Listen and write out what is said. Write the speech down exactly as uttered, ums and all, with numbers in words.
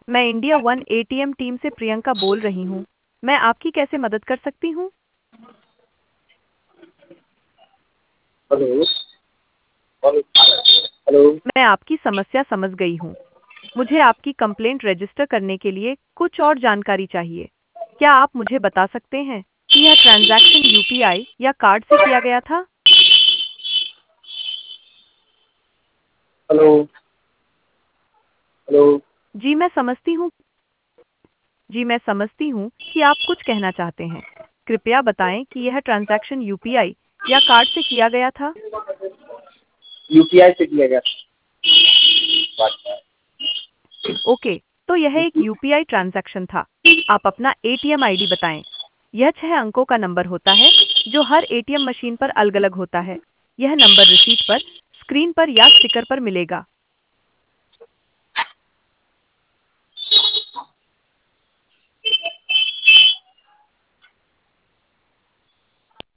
मैं India one ATM team से प्रियंका बोल रही हूँ। मैं आपकी कैसे मदद कर सकती हूँ? हेलो। हेलो। हेलो। मैं आपकी समस्या समझ गई हूँ। मुझे आपकी कंप्लेंट रजिस्टर करने के लिए कुछ और जानकारी चाहिए। क्या आप मुझे बता सकते हैं कि यह ट्रांजैक्शन यूपीआई या कार्ड से किया गया था? हेलो। हेलो। जी मैं समझती हूँ जी मैं समझती हूँ कि आप कुछ कहना चाहते हैं। कृपया बताएं कि यह ट्रांजैक्शन यूपीआई या कार्ड से किया गया था? यूपीआई से किया गया ओके, तो यह एक यूपीआई ट्रांजैक्शन था। आप अपना एटीएम आईडी बताएं। यह छह अंकों का नंबर होता है जो हर एटीएम मशीन पर अलग-अलग होता है। यह नंबर रिसीट पर, स्क्रीन पर या स्टिकर पर मिलेगा।